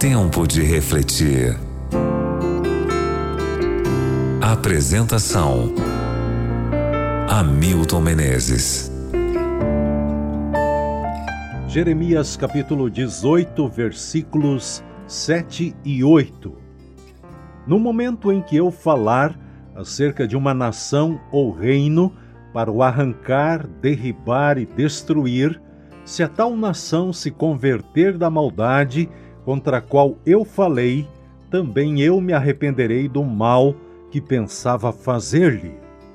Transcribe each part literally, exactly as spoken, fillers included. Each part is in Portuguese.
Tempo de refletir. Apresentação: Hamilton Menezes. Jeremias capítulo dezoito, versículos sete e oito. No momento em que eu falar acerca de uma nação ou reino para o arrancar, derribar e destruir, se a tal nação se converter da maldade contra a qual eu falei, também eu me arrependerei do mal que pensava fazer-lhe.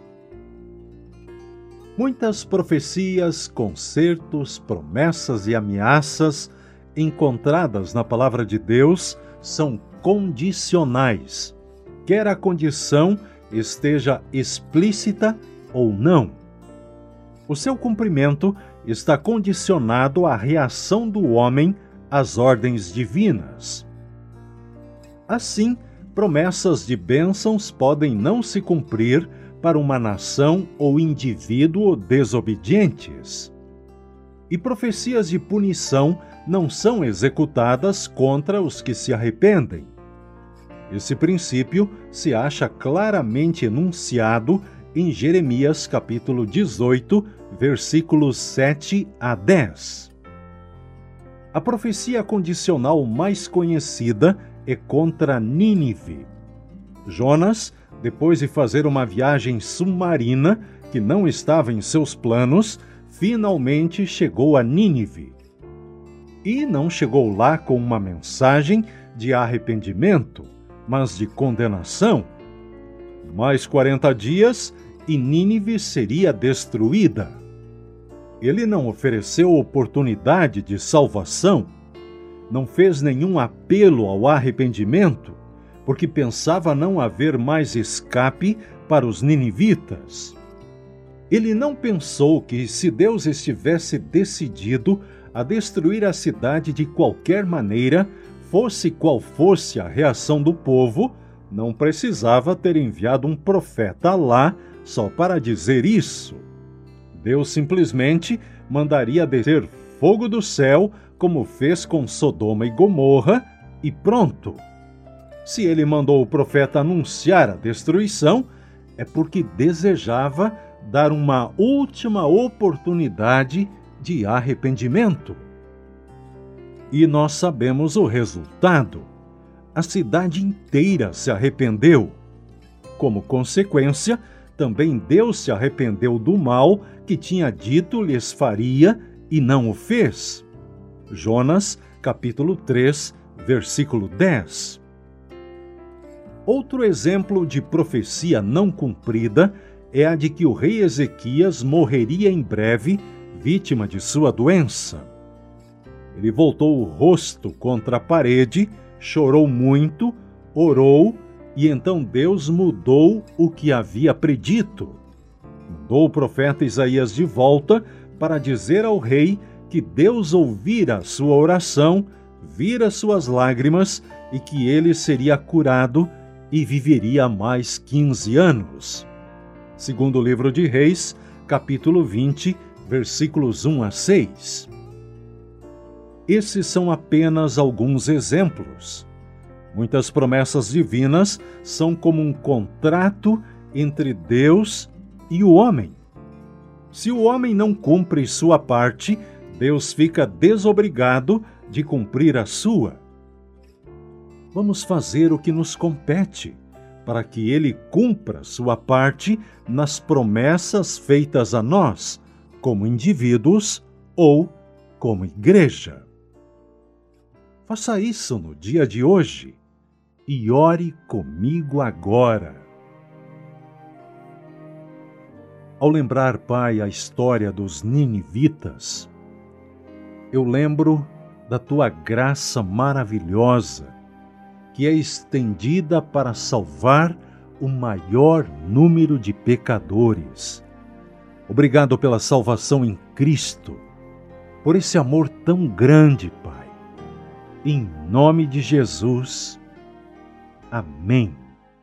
Muitas profecias, concertos, promessas e ameaças encontradas na palavra de Deus são condicionais, quer a condição esteja explícita ou não. O seu cumprimento está condicionado à reação do homem às ordens divinas. Assim, promessas de bênçãos podem não se cumprir para uma nação ou indivíduo desobedientes. E profecias de punição não são executadas contra os que se arrependem. Esse princípio se acha claramente enunciado em Jeremias capítulo dezoito, versículos sete a dez. A profecia condicional mais conhecida é contra Nínive. Jonas, depois de fazer uma viagem submarina que não estava em seus planos, finalmente chegou a Nínive. E não chegou lá com uma mensagem de arrependimento, mas de condenação. Mais quarenta dias e Nínive seria destruída. Ele não ofereceu oportunidade de salvação, não fez nenhum apelo ao arrependimento, porque pensava não haver mais escape para os ninivitas. Ele não pensou que, se Deus estivesse decidido a destruir a cidade de qualquer maneira, fosse qual fosse a reação do povo, não precisava ter enviado um profeta lá só para dizer isso. Deus simplesmente mandaria descer fogo do céu, como fez com Sodoma e Gomorra, e pronto. Se ele mandou o profeta anunciar a destruição, é porque desejava dar uma última oportunidade de arrependimento. E nós sabemos o resultado. A cidade inteira se arrependeu. Como consequência, também Deus se arrependeu do mal que tinha dito lhes faria e não o fez. Jonas, capítulo três, versículo dez. Outro exemplo de profecia não cumprida é a de que o rei Ezequias morreria em breve, vítima de sua doença. Ele voltou o rosto contra a parede, chorou muito, orou, e então Deus mudou o que havia predito. Mandou o profeta Isaías de volta para dizer ao rei que Deus ouvira sua oração, vira suas lágrimas e que ele seria curado e viveria mais quinze anos. Segundo o livro de Reis, capítulo vinte, versículos um a seis. Esses são apenas alguns exemplos. Muitas promessas divinas são como um contrato entre Deus e o homem. Se o homem não cumpre sua parte, Deus fica desobrigado de cumprir a sua. Vamos fazer o que nos compete, para que Ele cumpra sua parte nas promessas feitas a nós, como indivíduos ou como igreja. Faça isso no dia de hoje e ore comigo agora. Ao lembrar, Pai, a história dos ninivitas, eu lembro da Tua graça maravilhosa, que é estendida para salvar o maior número de pecadores. Obrigado pela salvação em Cristo, por esse amor tão grande, Pai. Em nome de Jesus. Amém.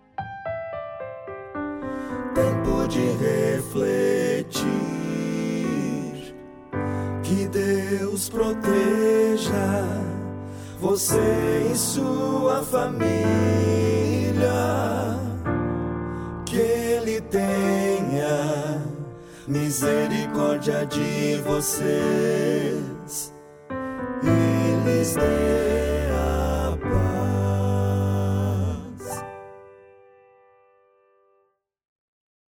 Tempo de refletir, que Deus proteja você e sua família. Que Ele tenha misericórdia de vocês e lhes dê